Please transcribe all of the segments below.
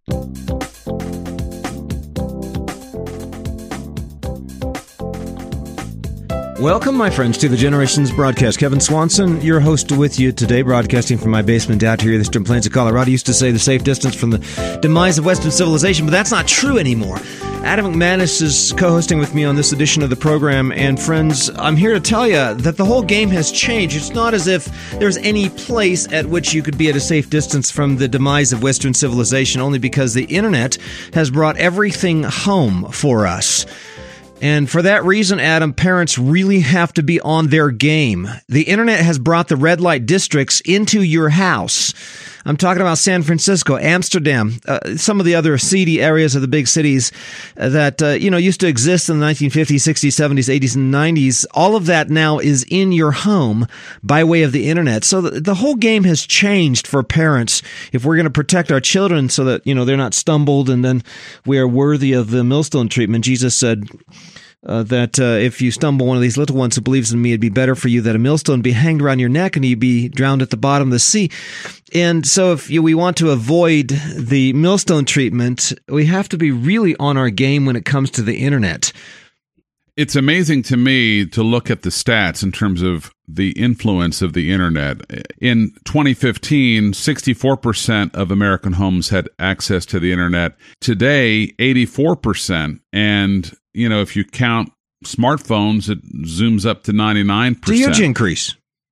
Welcome, my friends, to the Generations Broadcast. Kevin Swanson, your host with you today, broadcasting from my basement out here in the Eastern Plains of Colorado. Used to say the safe distance from the demise of Western civilization, but that's not true anymore. Adam McManus is co-hosting with me on this edition of the program, and friends, I'm here to tell you that the whole game has changed. It's not as if there's any place at which you could be at a safe distance from the demise of Western civilization, only because the internet has brought everything home for us. And for that reason, Adam, parents really have to be on their game. The internet has brought the red light districts into your house. I'm talking about San Francisco, Amsterdam, some of the other seedy areas of the big cities that, used to exist in the 1950s, 60s, 70s, 80s, and 90s. All of that now is in your home by way of the internet. So the whole game has changed for parents if we're going to protect our children so that, they're not stumbled and then we are worthy of the millstone treatment. Jesus said that if you stumble one of these little ones who believes in me, it'd be better for you that a millstone be hanged around your neck and you be drowned at the bottom of the sea. And so if we want to avoid the millstone treatment, we have to be really on our game when it comes to the internet. It's amazing to me to look at the stats in terms of the influence of the internet. In 2015, 64% of American homes had access to the internet. Today, 84%. And, if you count smartphones, it zooms up to 99%. It's a huge increase.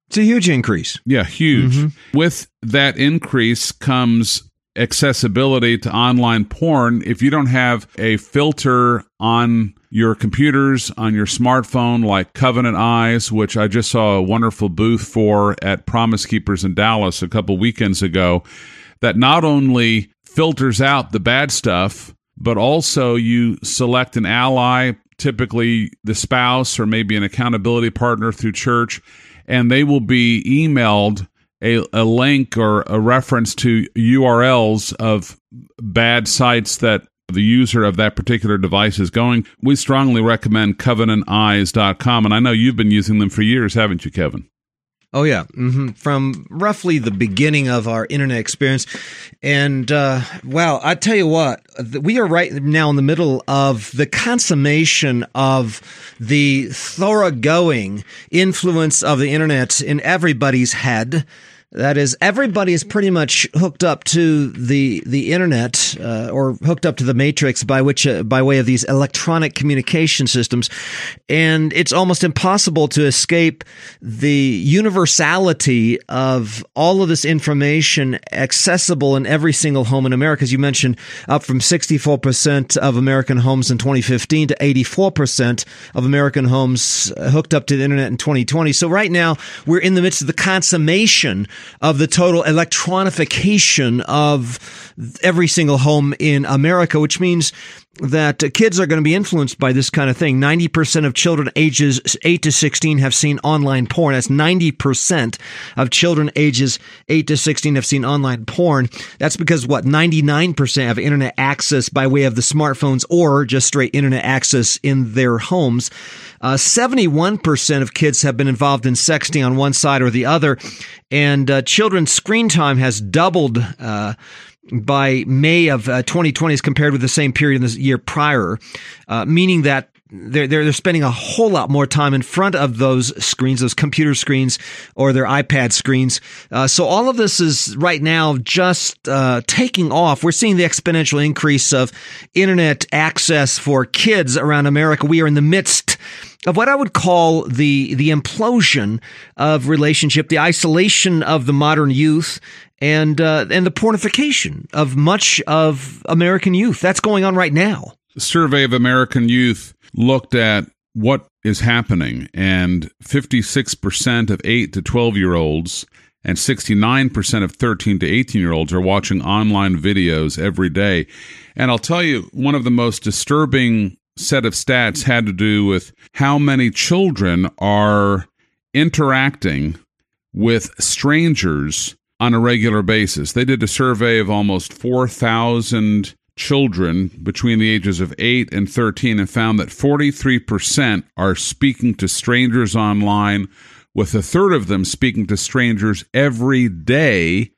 Yeah, huge. Mm-hmm. With that increase comes accessibility to online porn. If you don't have a filter on your computers, on your smartphone, like Covenant Eyes, which I just saw a wonderful booth for at Promise Keepers in Dallas a couple weekends ago, that not only filters out the bad stuff, but also you select an ally, typically the spouse or maybe an accountability partner through church, and they will be emailed a link or a reference to URLs of bad sites that the user of that particular device is going. We strongly recommend CovenantEyes.com, and I know you've been using them for years, haven't you, Kevin? Oh, yeah. Mm-hmm. From roughly the beginning of our internet experience. And, I tell you what, we are right now in the middle of the consummation of the thoroughgoing influence of the internet in everybody's head. That is, everybody is pretty much hooked up to the internet or hooked up to the matrix by way of these electronic communication systems, and it's almost impossible to escape the universality of all of this information accessible in every single home in America. As you mentioned, up from 64% of American homes in 2015 to 84% of American homes hooked up to the internet in 2020. So right now, we're in the midst of the consummation of the total electronification of every single home in America, which means that kids are going to be influenced by this kind of thing. 90% of children ages 8 to 16 have seen online porn. That's 90% of children ages 8 to 16 have seen online porn. That's because, 99% have internet access by way of the smartphones or just straight internet access in their homes. 71% of kids have been involved in sexting on one side or the other. And children's screen time has doubled by May of 2020 as compared with the same period in the year prior, meaning that they're spending a whole lot more time in front of those screens, those computer screens or their iPad screens. So all of this is right now just taking off. We're seeing the exponential increase of internet access for kids around America. We are in the midst of what I would call the implosion of relationship, the isolation of the modern youth, and the pornification of much of American youth. That's going on right now. The survey of American youth looked at what is happening, and 56% of 8 to 12-year-olds and 69% of 13 to 18-year-olds are watching online videos every day. And I'll tell you, one of the most disturbing set of stats had to do with how many children are interacting with strangers on a regular basis. They did a survey of almost 4,000 children between the ages of 8 and 13 and found that 43% are speaking to strangers online, with a third of them speaking to strangers every day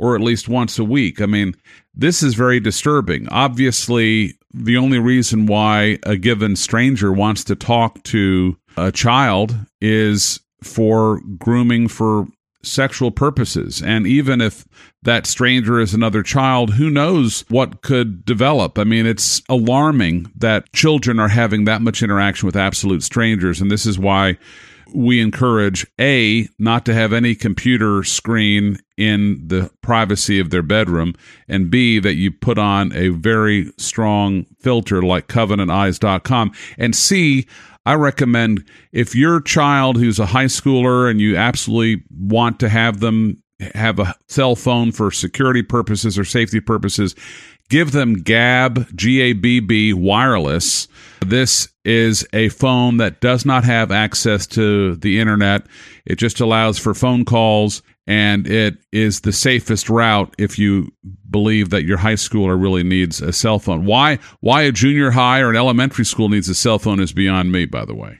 or at least once a week. I mean, this is very disturbing. Obviously, the only reason why a given stranger wants to talk to a child is for grooming for sexual purposes. And even if that stranger is another child, who knows what could develop? I mean, it's alarming that children are having that much interaction with absolute strangers. And this is why we encourage, A, not to have any computer screen in the privacy of their bedroom, and B, that you put on a very strong filter like CovenantEyes.com, and C, I recommend if your child who's a high schooler and you absolutely want to have them have a cell phone for security purposes or safety purposes, give them Gabb, G-A-B-B, wireless. This is a phone that does not have access to the internet. It just allows for phone calls, and it is the safest route if you believe that your high schooler really needs a cell phone. Why a junior high or an elementary school needs a cell phone is beyond me, by the way.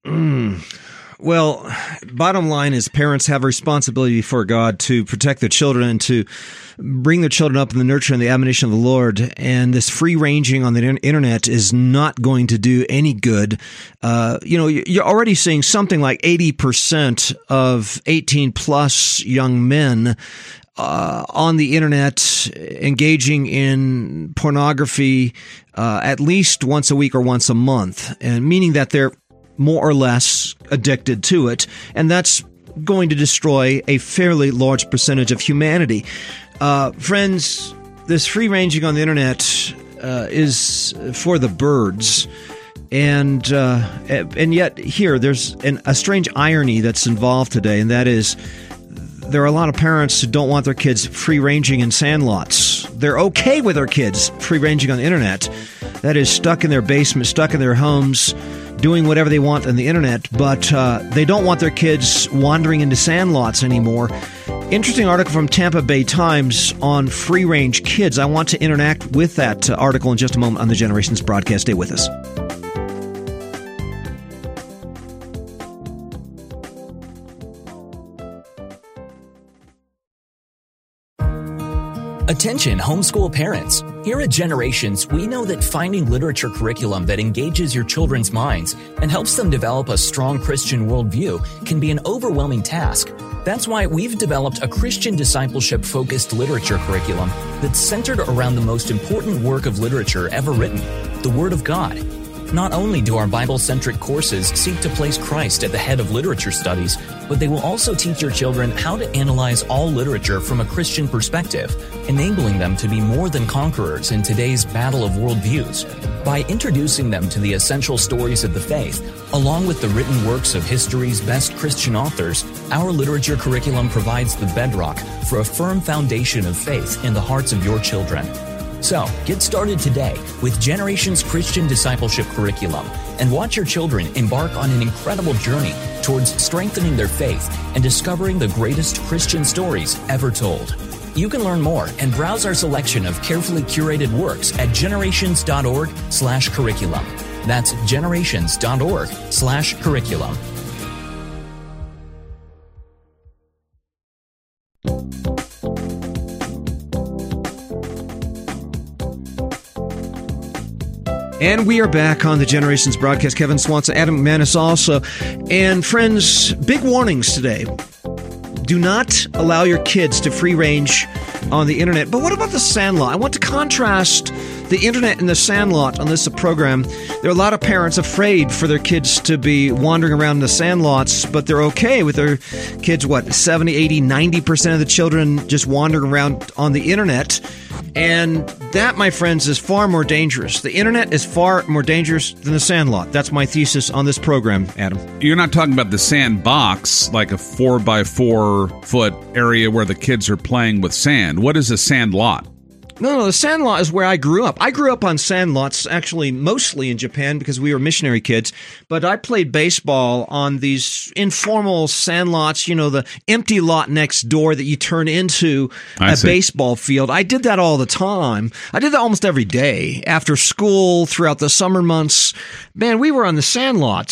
Well, bottom line is parents have a responsibility before God to protect their children and to bring their children up in the nurture and the admonition of the Lord. And this free ranging on the internet is not going to do any good. You're already seeing something like 80% of 18 plus young men on the internet engaging in pornography at least once a week or once a month, and meaning that they're more or less addicted to it, and that's going to destroy a fairly large percentage of humanity. Friends, this free ranging on the internet is for the birds, and yet here there's a strange irony that's involved today, and that is there are a lot of parents who don't want their kids free ranging in sandlots. They're okay with their kids free ranging on the internet, that is, stuck in their basement, stuck in their homes, doing whatever they want on the internet, but they don't want their kids wandering into sandlots anymore. Interesting article from Tampa Bay Times on free-range kids. I want to interact with that article in just a moment on the Generations broadcast. Stay with us. Attention homeschool parents. Here at Generations, we know that finding literature curriculum that engages your children's minds and helps them develop a strong Christian worldview can be an overwhelming task. That's why we've developed a Christian discipleship-focused literature curriculum that's centered around the most important work of literature ever written, the Word of God. Not only do our Bible-centric courses seek to place Christ at the head of literature studies, but they will also teach your children how to analyze all literature from a Christian perspective, enabling them to be more than conquerors in today's battle of worldviews. By introducing them to the essential stories of the faith, along with the written works of history's best Christian authors, our literature curriculum provides the bedrock for a firm foundation of faith in the hearts of your children. So, get started today with Generations Christian Discipleship Curriculum and watch your children embark on an incredible journey towards strengthening their faith and discovering the greatest Christian stories ever told. You can learn more and browse our selection of carefully curated works at generations.org/curriculum. That's generations.org/curriculum. And we are back on the Generations broadcast. Kevin Swanson, Adam McManus also. And friends, big warnings today. Do not allow your kids to free range on the internet. But what about the sandlot? I want to contrast the internet and the sandlot on this program. There are a lot of parents afraid for their kids to be wandering around the sandlots, but they're okay with their kids, 70, 80, 90% of the children just wandering around on the internet. And that, my friends, is far more dangerous. The internet is far more dangerous than the sandlot. That's my thesis on this program, Adam. You're not talking about the sandbox, like a 4x4 foot area where the kids are playing with sand. What is a sandlot? No, the sandlot is where I grew up. I grew up on sandlots, actually mostly in Japan because we were missionary kids. But I played baseball on these informal sandlots, the empty lot next door that you turn into a baseball field. I did that all the time. I did that almost every day after school, throughout the summer months. Man, we were on the sandlots.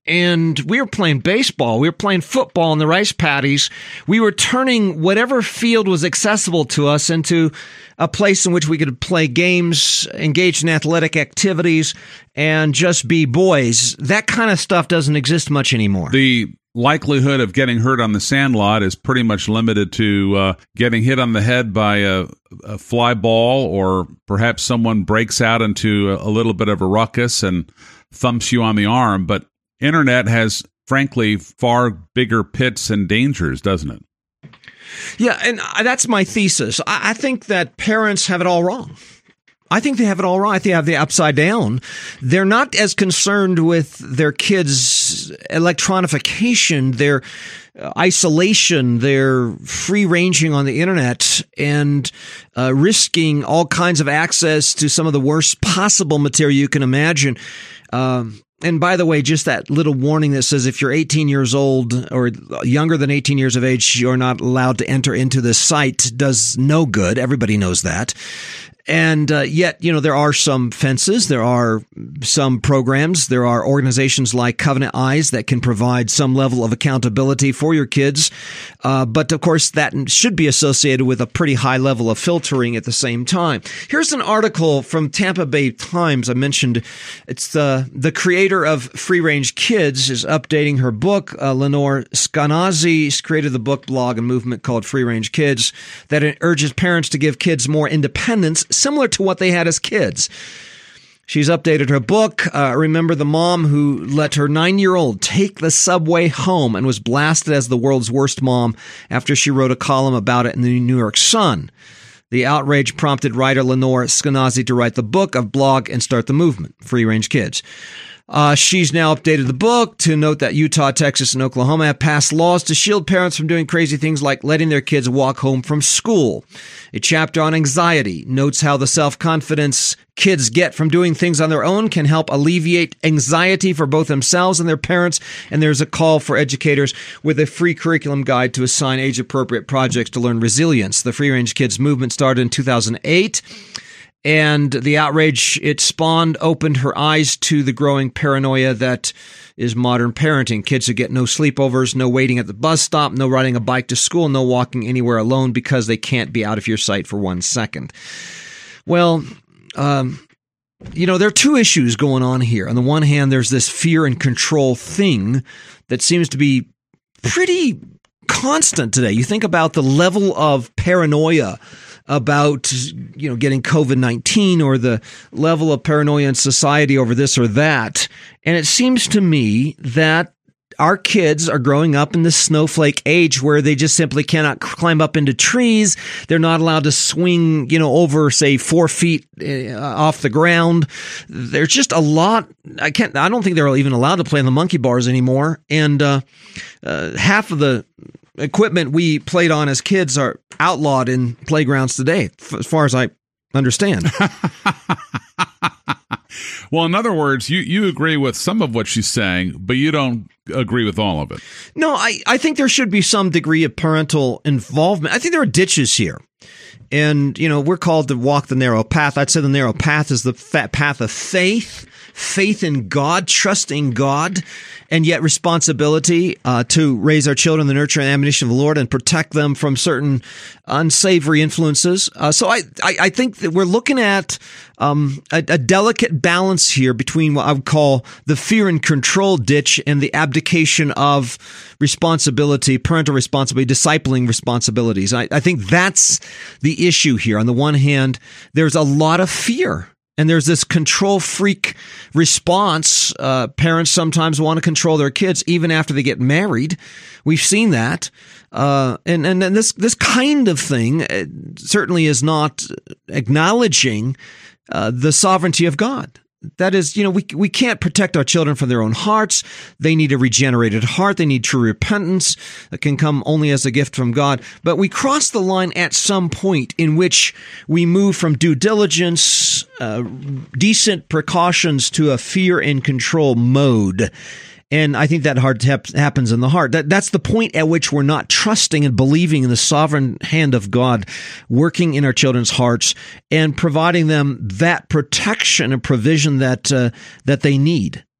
and we were playing baseball. We were playing football in the rice paddies. We were turning whatever field was accessible to us into a place in which we could play games, engage in athletic activities, and just be boys. That kind of stuff doesn't exist much anymore. The likelihood of getting hurt on the sandlot is pretty much limited to getting hit on the head by a fly ball, or perhaps someone breaks out into a little bit of a ruckus and thumps you on the arm. But internet has, frankly, far bigger pits and dangers, doesn't it? Yeah, and that's my thesis. I think that parents have it all wrong. I think they have it all wrong. I think they have the upside down. They're not as concerned with their kids' electronification, their isolation, their free-ranging on the internet, and risking all kinds of access to some of the worst possible material you can imagine. And by the way, just that little warning that says if you're 18 years old or younger than 18 years of age, you're not allowed to enter into this site does no good. Everybody knows that. And yet, there are some fences, there are some programs, there are organizations like Covenant Eyes that can provide some level of accountability for your kids. But of course, that should be associated with a pretty high level of filtering at the same time. Here's an article from Tampa Bay Times. I mentioned it's the creator of Free Range Kids is updating her book. Lenore Skenazy created the book, blog, and movement called Free Range Kids that urges parents to give kids more independence, similar to what they had as kids. She's updated her book. Remember the mom who let her 9-year-old take the subway home and was blasted as the world's worst mom after she wrote a column about it in the New York Sun. The outrage prompted writer Lenore Skenazy to write the book, of blog, and start the movement, Free Range Kids. She's now updated the book to note that Utah, Texas, and Oklahoma have passed laws to shield parents from doing crazy things like letting their kids walk home from school. A chapter on anxiety notes how the self-confidence kids get from doing things on their own can help alleviate anxiety for both themselves and their parents. And there's a call for educators with a free curriculum guide to assign age-appropriate projects to learn resilience. The Free Range Kids movement started in 2008. And the outrage it spawned opened her eyes to the growing paranoia that is modern parenting. Kids who get no sleepovers, no waiting at the bus stop, no riding a bike to school, no walking anywhere alone because they can't be out of your sight for 1 second. Well, there are two issues going on here. On the one hand, there's this fear and control thing that seems to be pretty constant today. You think about the level of paranoia about, getting COVID-19 or the level of paranoia in society over this or that. And it seems to me that our kids are growing up in the snowflake age where they just simply cannot climb up into trees. They're not allowed to swing, over, say, 4 feet off the ground. There's just a lot. I don't think they're even allowed to play on the monkey bars anymore. And half of the equipment we played on as kids are outlawed in playgrounds today, as far as I understand. Well, in other words, you agree with some of what she's saying, but you don't agree with all of it. No, I think there should be some degree of parental involvement. I think there are ditches here. And, we're called to walk the narrow path. I'd say the narrow path is the path of faith in God, trusting God, and yet responsibility to raise our children in the nurture and admonition of the Lord and protect them from certain unsavory influences. So I think that we're looking at a delicate balance here between what I would call the fear and control ditch and the abdication of responsibility, parental responsibility, discipling responsibilities. I think that's the issue here. On the one hand, there's a lot of fear. And there's this control freak response. Parents sometimes want to control their kids even after they get married. We've seen that. And this kind of thing certainly is not acknowledging the sovereignty of God. That is, we can't protect our children from their own hearts. They need a regenerated heart. They need true repentance that can come only as a gift from God. But we cross the line at some point in which we move from due diligence, decent precautions to a fear and control mode. And I think that happens in the heart. That's the point at which we're not trusting and believing in the sovereign hand of God working in our children's hearts and providing them that protection and provision that they need.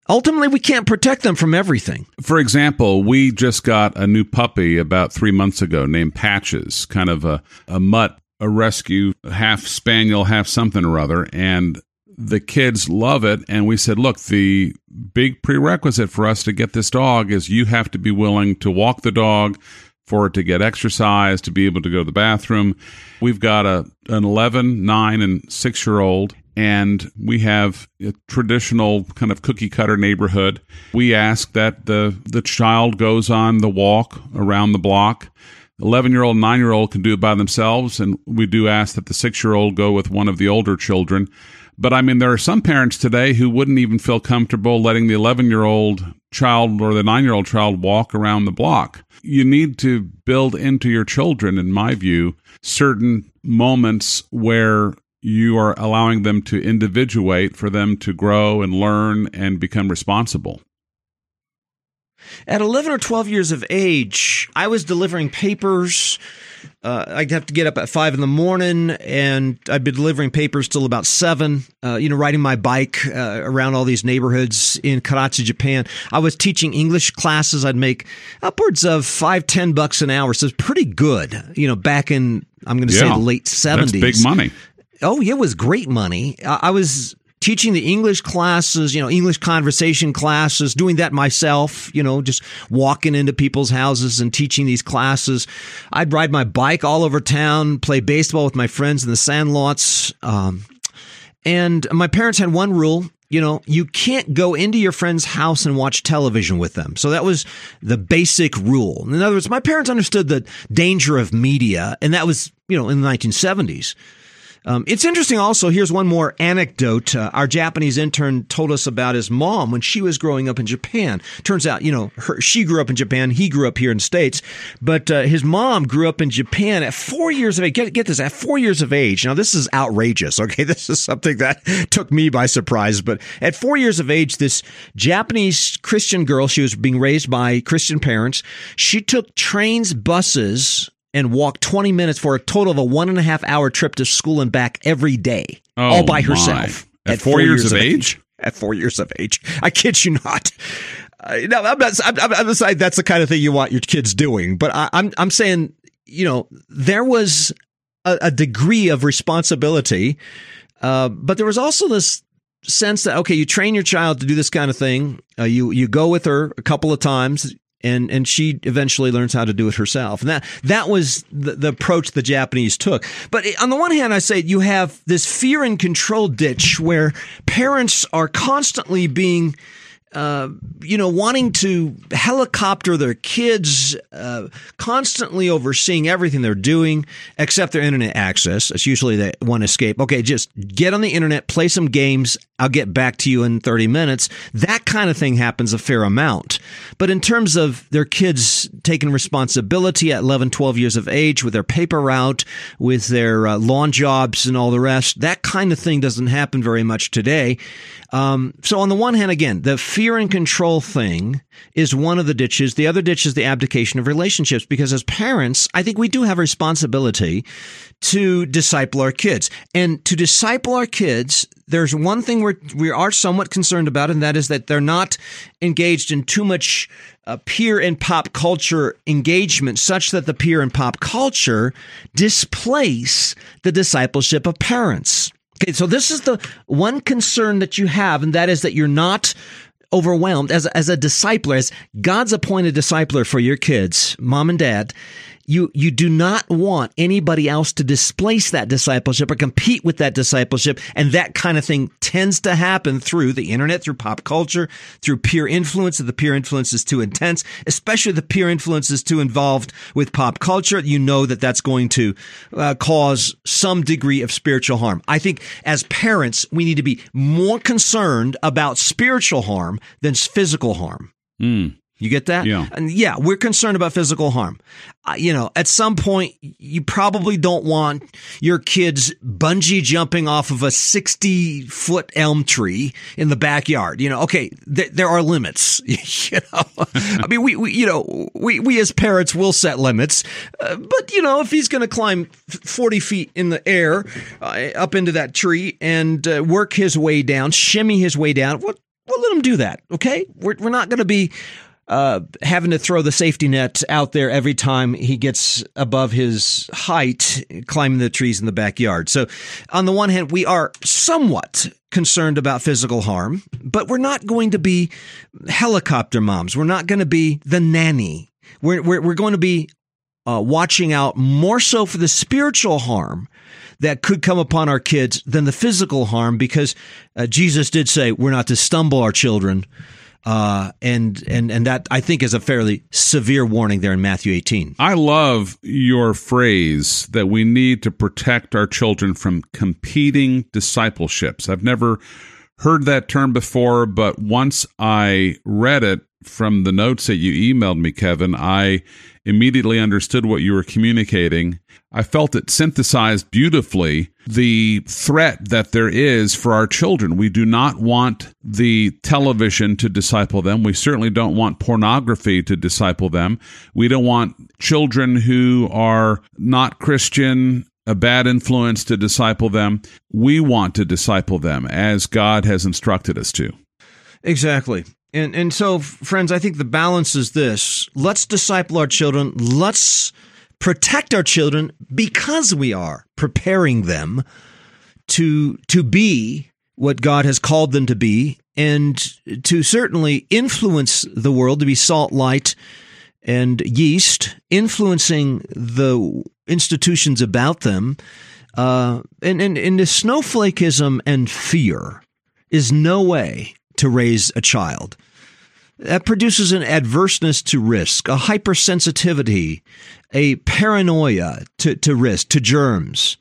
ultimately we can't protect them from everything. For example, we just got a new puppy about 3 months ago named Patches, kind of a mutt, a rescue, half spaniel, half something or other. And the kids love it. And we said, look, the big prerequisite for us to get this dog is you have to be willing to walk the dog, for it to get exercise, to be able to go to the bathroom. We've got an 11, 9, and 6-year-old, and we have a traditional kind of cookie-cutter neighborhood. We ask that the child goes on the walk around the block. 11-year-old, 9-year-old can do it by themselves, and we do ask that the 6-year-old go with one of the older children. But, I mean, there are some parents today who wouldn't even feel comfortable letting the 11-year-old child or the 9-year-old child walk around the block. You need to build into your children, in my view, certain moments where you are allowing them to individuate, for them to grow and learn and become responsible. At 11 or 12 years of age, I was delivering papers. I'd have to get up at 5 in the morning, and I'd be delivering papers till about 7, riding my bike around all these neighborhoods in Karachi, Japan. I was teaching English classes. I'd make upwards of $5-10 an hour. So it's pretty good, back in, I'm going to say, the late 70s. That's big money. Oh, it was great money. I was teaching the English classes, English conversation classes, doing that myself, just walking into people's houses and teaching these classes. I'd ride my bike all over town, play baseball with my friends in the sandlots. And my parents had one rule, you can't go into your friend's house and watch television with them. So that was the basic rule. In other words, my parents understood the danger of media, and that was, in the 1970s. It's interesting also, here's one more anecdote. Our Japanese intern told us about his mom when she was growing up in Japan. Turns out, she grew up in Japan, he grew up here in the States, but his mom grew up in Japan at 4 years of age. Get this, at 4 years of age. Now, this is outrageous, okay? This is something that took me by surprise, but at 4 years of age, this Japanese Christian girl, she was being raised by Christian parents, she took trains, buses, and walked 20 minutes for a total of a 1.5 hour trip to school and back every day, all by herself. At 4 years of age? At 4 years of age. I kid you not. No, I'm not saying that's the kind of thing you want your kids doing, but I'm saying, there was a degree of responsibility, but there was also this sense that, okay, you train your child to do this kind of thing. You go with her a couple of times, and she eventually learns how to do it herself. And that was the approach the Japanese took. But on the one hand, I say you have this fear and control ditch where parents are constantly being wanting to helicopter their kids, constantly overseeing everything they're doing, except their internet access. It's usually that one escape. Okay, just get on the internet, play some games. I'll get back to you in 30 minutes. That kind of thing happens a fair amount. But in terms of their kids taking responsibility at 11, 12 years of age with their paper route, with their lawn jobs and all the rest, that kind of thing doesn't happen very much today. So on the one hand, again, the fear and control thing is one of the ditches. The other ditch is the abdication of relationships, because as parents, I think we do have a responsibility to disciple our kids. And to disciple our kids, there's one thing we are somewhat concerned about, and that is that they're not engaged in too much peer and pop culture engagement, such that the peer and pop culture displace the discipleship of parents. Okay, so this is the one concern that you have, and that is that you're not overwhelmed as a discipler, as God's appointed discipler for your kids, mom and dad. You do not want anybody else to displace that discipleship or compete with that discipleship. And that kind of thing tends to happen through the internet, through pop culture, through peer influence. If the peer influence is too intense, especially the peer influence is too involved with pop culture, you know that that's going to cause some degree of spiritual harm. I think as parents, we need to be more concerned about spiritual harm than physical harm. You get that? Yeah. And yeah, we're concerned about physical harm. At some point, you probably don't want your kids bungee jumping off of a 60-foot elm tree in the backyard. Okay, there are limits. I mean, we as parents will set limits. But if he's going to climb 40 feet in the air up into that tree and work his way down, shimmy his way down, we'll let them do that, okay? We're not going to be having to throw the safety net out there every time he gets above his height, climbing the trees in the backyard. So on the one hand, we are somewhat concerned about physical harm, but we're not going to be helicopter moms. We're not going to be the nanny. We're going to be watching out more so for the spiritual harm that could come upon our kids than the physical harm, because Jesus did say we're not to stumble our children. And that, I think, is a fairly severe warning there in Matthew 18. I love your phrase that we need to protect our children from competing discipleships. I've never heard that term before, but once I read it from the notes that you emailed me, Kevin, I immediately understood what you were communicating. I felt it synthesized beautifully the threat that there is for our children. We do not want the television to disciple them. We certainly don't want pornography to disciple them. We don't want children who are not Christian, a bad influence, to disciple them. We want to disciple them as God has instructed us to. Exactly. And so, friends, I think the balance is this. Let's disciple our children. Let's protect our children because we are preparing them to be what God has called them to be, and to certainly influence the world, to be salt, light, and yeast, influencing the institutions about them. And the snowflakism and fear is no way to raise a child. That produces an adverseness to risk, a hypersensitivity, a paranoia to risk, to germs,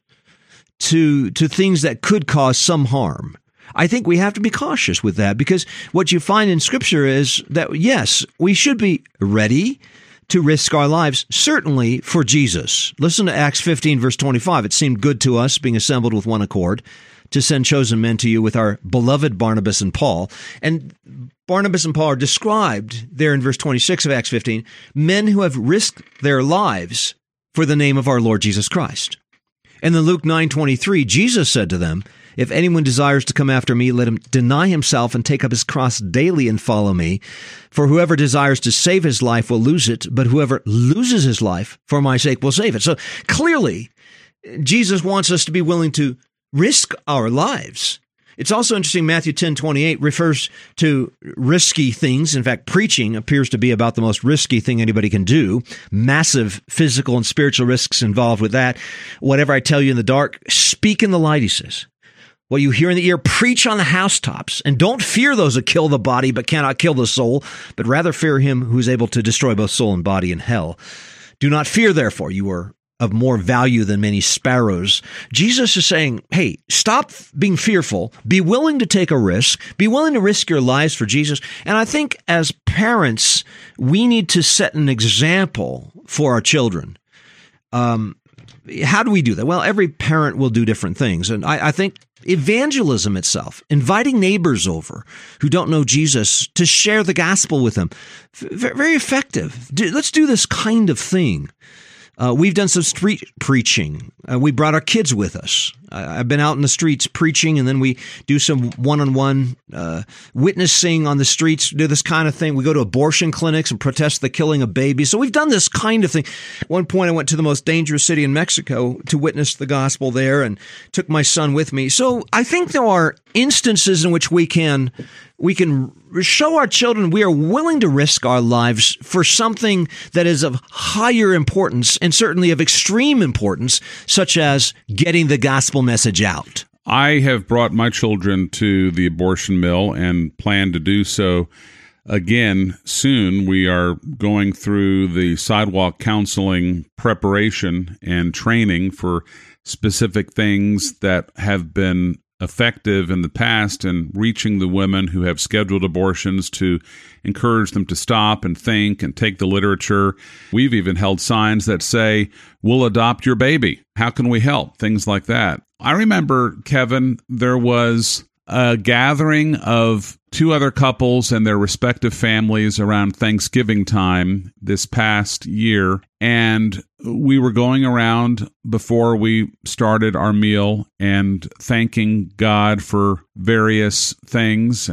to things that could cause some harm. I think we have to be cautious with that, because what you find in Scripture is that, yes, we should be ready to risk our lives, certainly for Jesus. Listen to Acts 15, verse 25. It seemed good to us, being assembled with one accord, to send chosen men to you with our beloved Barnabas and Paul. And Barnabas and Paul are described there in verse 26 of Acts 15, men who have risked their lives for the name of our Lord Jesus Christ. And in Luke 9:23, Jesus said to them, if anyone desires to come after me, let him deny himself and take up his cross daily and follow me. For whoever desires to save his life will lose it, but whoever loses his life for my sake will save it. So clearly, Jesus wants us to be willing to risk our lives. It's also interesting, Matthew 10:28 refers to risky things. In fact, preaching appears to be about the most risky thing anybody can do. Massive physical and spiritual risks involved with that. Whatever I tell you in the dark, speak in the light, he says. What you hear in the ear, preach on the housetops. And don't fear those that kill the body but cannot kill the soul, but rather fear him who is able to destroy both soul and body in hell. Do not fear, therefore, you are of more value than many sparrows. Jesus is saying, hey, stop being fearful. Be willing to take a risk. Be willing to risk your lives for Jesus. And I think as parents, we need to set an example for our children. How do we do that? Well, every parent will do different things. And I think evangelism itself, inviting neighbors over who don't know Jesus to share the gospel with them, very effective. Let's do this kind of thing. We've done some street preaching. We brought our kids with us. I've been out in the streets preaching, and then we do some one-on-one witnessing on the streets, do this kind of thing. We go to abortion clinics and protest the killing of babies. So we've done this kind of thing. At one point, I went to the most dangerous city in Mexico to witness the gospel there and took my son with me. So I think there are instances in which we can show our children we are willing to risk our lives for something that is of higher importance and certainly of extreme importance, such as getting the gospel message out. I have brought my children to the abortion mill and plan to do so again soon. We are going through the sidewalk counseling preparation and training for specific things that have been effective in the past in reaching the women who have scheduled abortions, to encourage them to stop and think and take the literature. We've even held signs that say, we'll adopt your baby. How can we help? Things like that. I remember, Kevin, there was a gathering of two other couples and their respective families around Thanksgiving time this past year. And we were going around before we started our meal and thanking God for various things.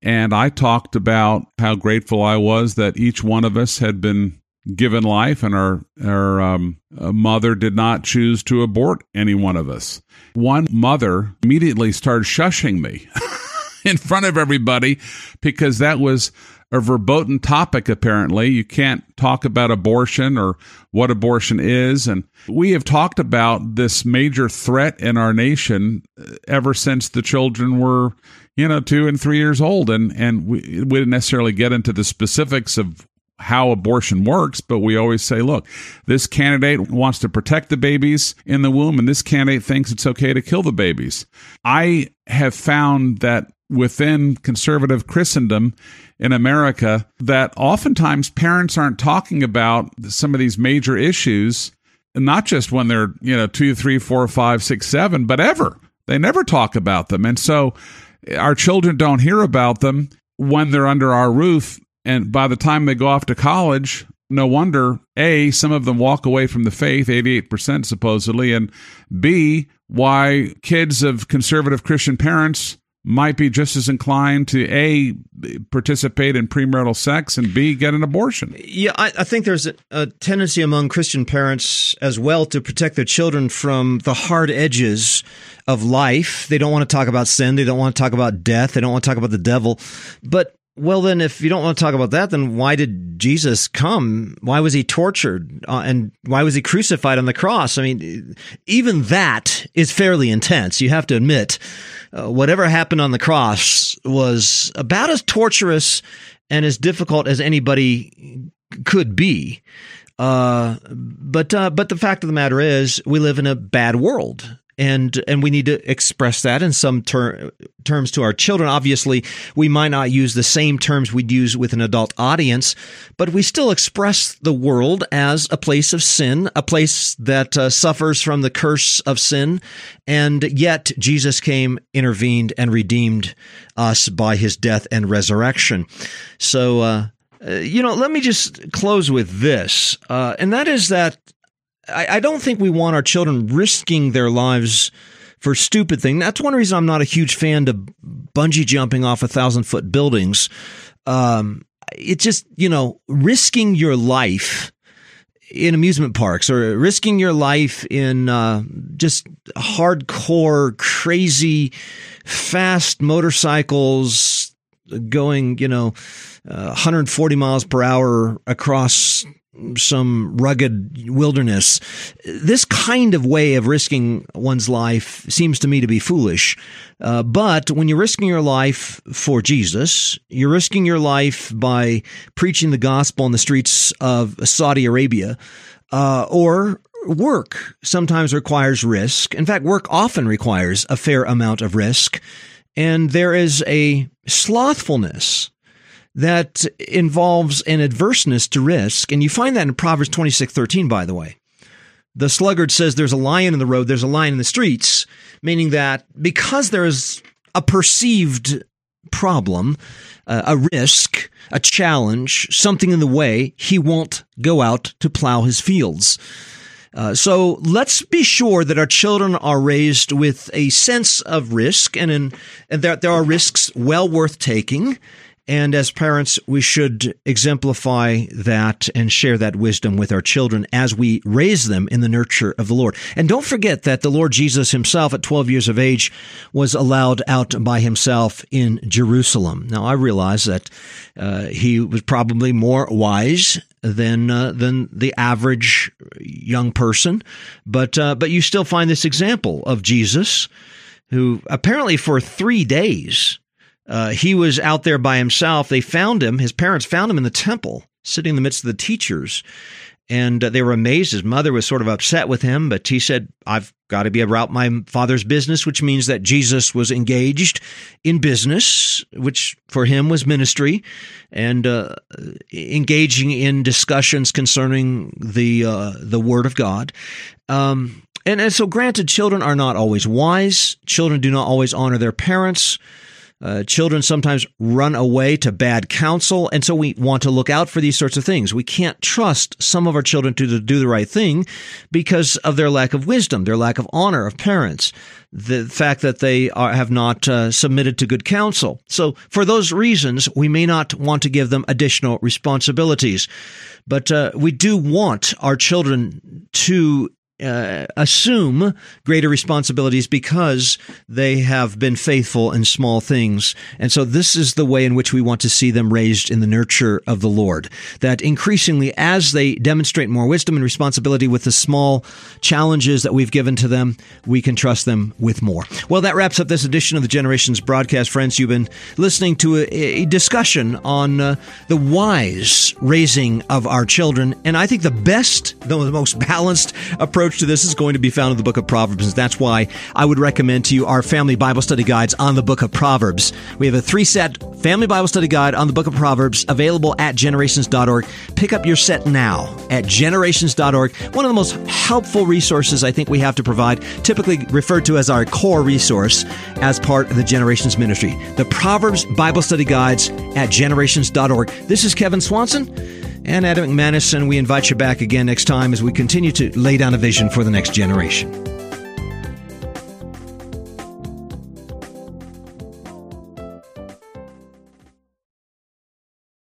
And I talked about how grateful I was that each one of us had been given life, and our mother did not choose to abort any one of us. One mother immediately started shushing me in front of everybody because that was a verboten topic, apparently. You can't talk about abortion or what abortion is. And we have talked about this major threat in our nation ever since the children were, 2 and 3 years old. And we didn't necessarily get into the specifics of how abortion works, but we always say, look, this candidate wants to protect the babies in the womb, and this candidate thinks it's okay to kill the babies. I have found that within conservative Christendom in America, that oftentimes parents aren't talking about some of these major issues, not just when they're, 2, 3, 4, 5, 6, 7, but ever. They never talk about them. And so our children don't hear about them when they're under our roof. And by the time they go off to college, no wonder, A, some of them walk away from the faith, 88% supposedly, and B, why kids of conservative Christian parents might be just as inclined to A, participate in premarital sex, and B, get an abortion. Yeah, I think there's a tendency among Christian parents as well to protect their children from the hard edges of life. They don't want to talk about sin. They don't want to talk about death. They don't want to talk about the devil. But well, then, if you don't want to talk about that, then why did Jesus come? Why was he tortured? And why was he crucified on the cross? I mean, even that is fairly intense. You have to admit, whatever happened on the cross was about as torturous and as difficult as anybody could be. But the fact of the matter is, we live in a bad world. And we need to express that in some terms to our children. Obviously, we might not use the same terms we'd use with an adult audience, but we still express the world as a place of sin, a place that suffers from the curse of sin. And yet Jesus came, intervened, and redeemed us by his death and resurrection. So, let me just close with this, and that is that I don't think we want our children risking their lives for stupid things. That's one reason I'm not a huge fan of bungee jumping off 1,000-foot buildings. It's just, risking your life in amusement parks or risking your life in just hardcore, crazy, fast motorcycles going, 140 miles per hour across some rugged wilderness. This kind of way of risking one's life seems to me to be foolish. But when you're risking your life for Jesus, you're risking your life by preaching the gospel on the streets of Saudi Arabia, or work sometimes requires risk. In fact, work often requires a fair amount of risk. And there is a slothfulness that involves an adverseness to risk. And you find that in Proverbs 26:13, by the way. The sluggard says there's a lion in the road, there's a lion in the streets, meaning that because there is a perceived problem, a risk, a challenge, something in the way, he won't go out to plow his fields. So let's be sure that our children are raised with a sense of risk and that there are risks well worth taking. And as parents, we should exemplify that and share that wisdom with our children as we raise them in the nurture of the Lord. And don't forget that the Lord Jesus himself at 12 years of age was allowed out by himself in Jerusalem. Now, I realize that he was probably more wise than the average young person, but you still find this example of Jesus, who apparently for 3 days he was out there by himself. They found him. His parents found him in the temple, sitting in the midst of the teachers. And they were amazed. His mother was sort of upset with him, but he said, I've got to be about my Father's business, which means that Jesus was engaged in business, which for him was ministry, and engaging in discussions concerning the Word of God. And so granted, children are not always wise. Children do not always honor their parents. Children sometimes run away to bad counsel, and so we want to look out for these sorts of things. We can't trust some of our children to do the right thing because of their lack of wisdom, their lack of honor of parents, the fact that they have not submitted to good counsel. So for those reasons, we may not want to give them additional responsibilities. But we do want our children to assume greater responsibilities because they have been faithful in small things. And so this is the way in which we want to see them raised in the nurture of the Lord, that increasingly as they demonstrate more wisdom and responsibility with the small challenges that we've given to them, we can trust them with more. Well, that wraps up this edition of the Generations broadcast. Friends, you've been listening to a discussion on the wise raising of our children. And I think the most balanced approach to this is going to be found in the book of Proverbs. And that's why I would recommend to you our family Bible study guides on the book of Proverbs. We have a 3-set family Bible study guide on the book of Proverbs available at generations.org. Pick up your set now at generations.org. One of the most helpful resources I think we have to provide, typically referred to as our core resource as part of the Generations ministry. The Proverbs Bible study guides at generations.org. This is Kevin Swanson and Adam McManus, and we invite you back again next time as we continue to lay down a vision for the next generation.